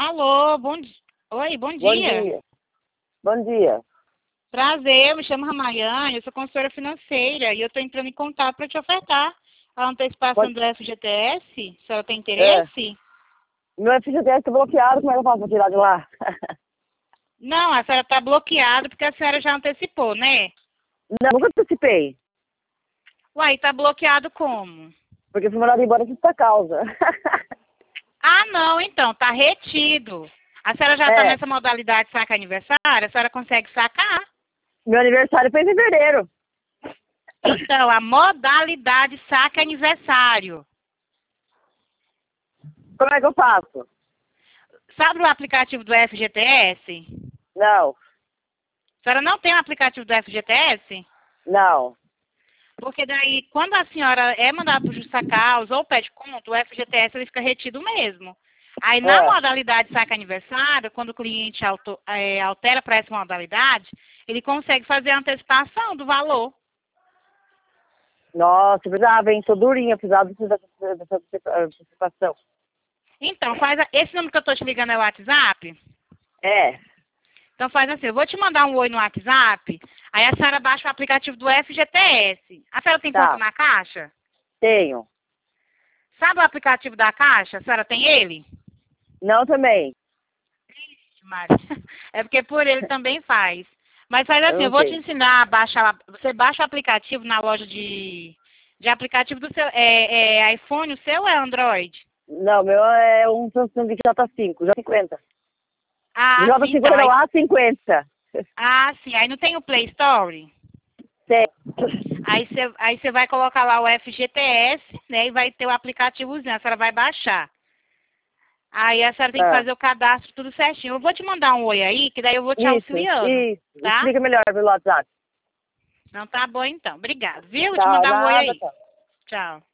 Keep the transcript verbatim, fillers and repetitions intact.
Alô, bom dia. Oi, bom Bom dia. dia. Bom dia. Prazer, eu me chamo Ramayane, eu sou consultora financeira e eu estou entrando em contato para te ofertar a antecipação Pode... do F G T S. A senhora tem É. interesse? Meu F G T S está bloqueado, como é que eu faço para tirar de lá? Não, a senhora está bloqueada porque a senhora já antecipou, né? Não, nunca antecipei. Uai, está bloqueado como? Porque fui mandado embora por esta causa. Ah, não, então, está retido. A senhora já está É. nessa modalidade de sacar aniversário? A senhora consegue sacar? Meu aniversário foi em fevereiro. Então, a modalidade saca aniversário. Como é que eu faço? Sabe o aplicativo do F G T S? Não. A senhora não tem o aplicativo do F G T S? Não. Porque daí, quando a senhora é mandada para justa causa ou pede conta, o F G T S ele fica retido mesmo. Aí, na É. modalidade saca aniversário, quando o cliente auto, é, altera para essa modalidade, ele consegue fazer a antecipação do valor. Nossa, precisava, hein? Tô durinha, precisava dessa dessa antecipação. Então, faz a, esse número que eu estou te ligando é o WhatsApp? É. Então faz assim, eu vou te mandar um oi no WhatsApp, aí a senhora baixa o aplicativo do F G T S. A senhora tem conta Tá. na Caixa? Tenho. Sabe o aplicativo da Caixa? A senhora tem ele? Não também. Mas é porque por ele também faz. Mas faz Eu assim, eu não vou te tenho. ensinar a baixar. Você baixa o aplicativo na loja de, de aplicativo do seu. É, é iPhone, o seu é Android? Não, meu é um Samsung J cinco, J cinquenta. Ah, J sim, então. cinquenta não, Aí, A cinquenta. ah, sim. Aí não tem o Play Store? Tem. Aí você aí você vai colocar lá o F G T S, né? E vai ter o aplicativozinho. A senhora vai baixar. Aí a senhora tem que Ah. fazer o cadastro tudo certinho. Eu vou te mandar um oi aí, que daí eu vou te Isso, auxiliando, isso. tá? Explica melhor pelo WhatsApp. Não tá bom então. Obrigada, viu? Vou te Tá, mandar um oi nada, aí. tá. Tchau.